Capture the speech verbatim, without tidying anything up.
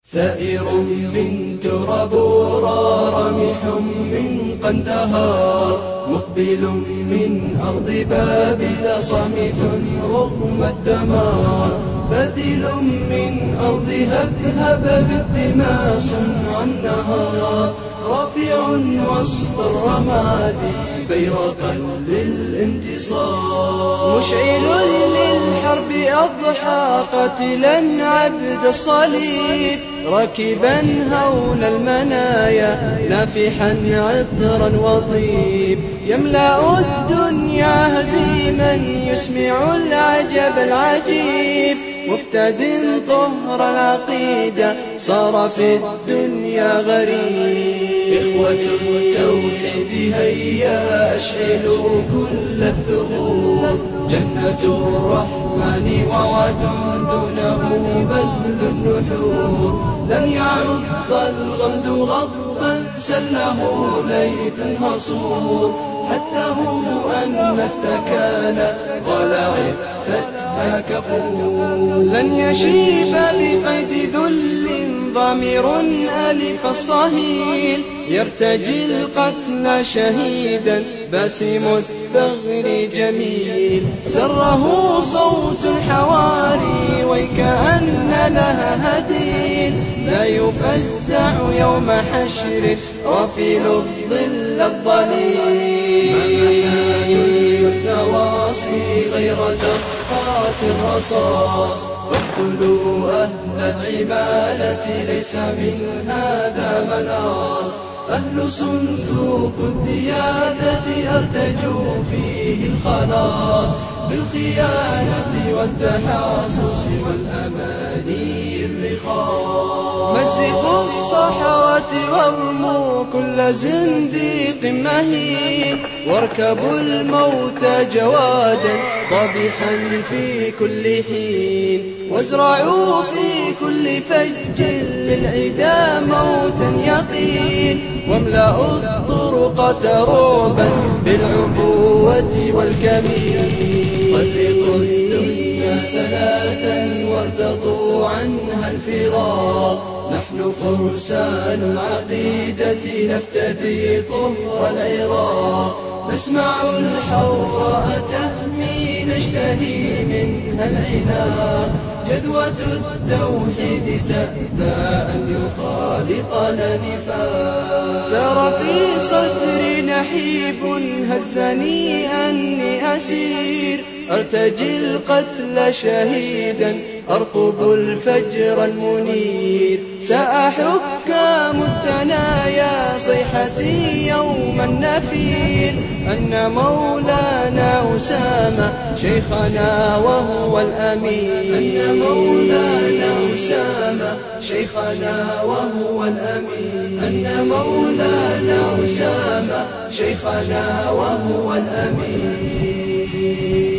ثائر من تراب رامح من قندهار، مقبل من أرض بابل صامت رغم الدمار، بدل من أرض هبهب بالدماء صنع النهار، رافع وسط الرماد بيرقا للانتصار، مشعل للحرب أضحى قاتلا عبد الصليب، راكبا هون المنايا نافحا عطرا وطيب، يملأ الدنيا هزيما يسمع العجب العجيب، مفتد طهر العقيدة صار في الدنيا غريب. إخوة التوحيد هيا أشعلوا كل الثغور، جنة الرحمن ووعد دونه بذل النحور، لن يعض الغمد غضبا سله ليث هصور، حثه أن الثكالى قال عفتها كفور، لن يشيب بقيد ذل ضامر ألف الصهيل، يرتجي القتل شهيدا باسم الثغر جميل، سره صوت الحواري ويكأن لها هديل، لا يفزع يوم حشر رافل الظل الظليل، النواصي غير زخات الرصاص، واقتلوا أهل العبادة ليس من هذا مناص، أهل صندوق الديادة أرتجوا فيه الخلاص، بالخيانة والتحاصص والأماني الرخاص، مزقوا الصحوة وارموا كل زنديق مهين، واركبوا الموت جوادا ضبحا في كل حين، وازرعوا في كل فج للعدا موتا يقين، واملأوا الطرقة رعبا بالعبوة والكمين، طلقوا الدنيا ثلاثا وارتضوا عنها الفراق، نحن فرسان العقيدة نفتدي طهر العراق، نسمع الحوراء تهمي نشتهي منها العناق، جدوى التوحيد تأتى أن يخالطنا نفاق، ثار في صدري نحيب هزني أني أسير، أرتجي القتل شهيدا أرقب الفجر المنير، سأحكام الدنايا صيحتي يوم النفير، أن مولانا أسامة شيخنا وهو الأمين، أن مولانا أسامة شيخنا وهو الأمين، أن مولانا أسامة شيخنا وهو الأمين.